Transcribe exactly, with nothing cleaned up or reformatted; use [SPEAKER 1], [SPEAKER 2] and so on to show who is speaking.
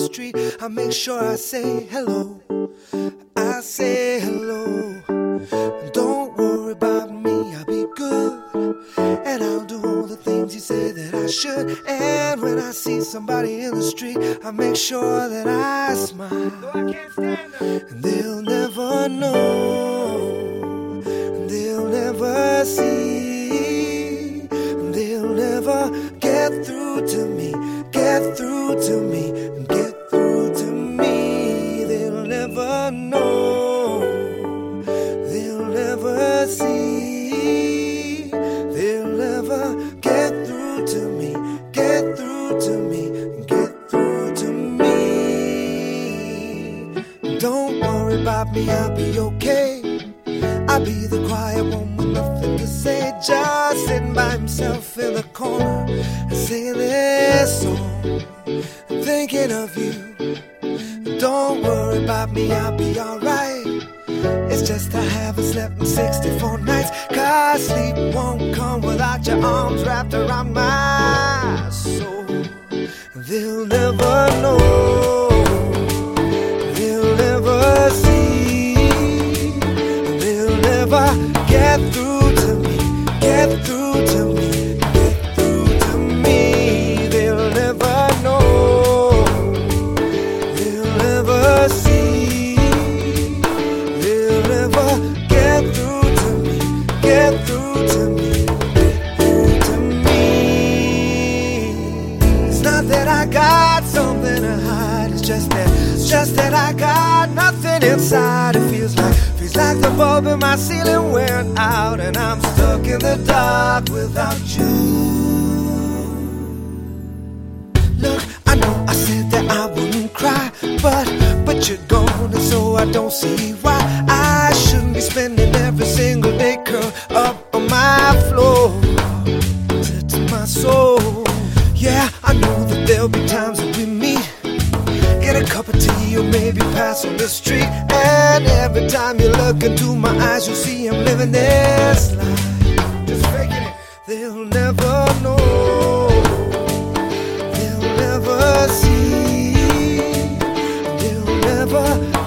[SPEAKER 1] street, I make sure I say hello. I say hello. Don't worry about me, I'll be good. And I'll do all the things you say that I should. And when I see somebody in the street, I make sure that I smile.
[SPEAKER 2] Though I can't stand them.
[SPEAKER 1] And they'll never know. And they'll never see. And they'll never get through to me. Get through to me. And get through to me. They'll never know. They'll never see. They'll never get through to me. Get through to me. Get through to me. Don't worry about me, I'll be okay. I'll be the quiet one with nothing to say, just sitting by himself in the corner and singing this song, thinking of you. Don't worry about me, I'll be alright. It's just I haven't slept in sixty-four nights, 'cause sleep won't come without your arms wrapped around my soul. They'll never know. They'll never see. They'll never get through to me. Get through to me. Get through to me. They'll never know. They'll never see. They'll never get through to me. Get through to me. Get through to me. It's not that I got something to hide. It's just that, it's just that I got nothing inside. It feels like, feels like the bulb in my ceiling wearing out, and I'm stuck in the dark without you. Look, I know I said that I wouldn't cry, but, but you're gone, and so I don't see why I shouldn't be spending every single day curled up on my floor, to, to my soul. Yeah, I know that there'll be times that we meet, get a cup of tea or maybe pass on the street, and every time you look into my eyes, you'll see I'm living this life, just faking it. They'll never know. They'll never see. They'll never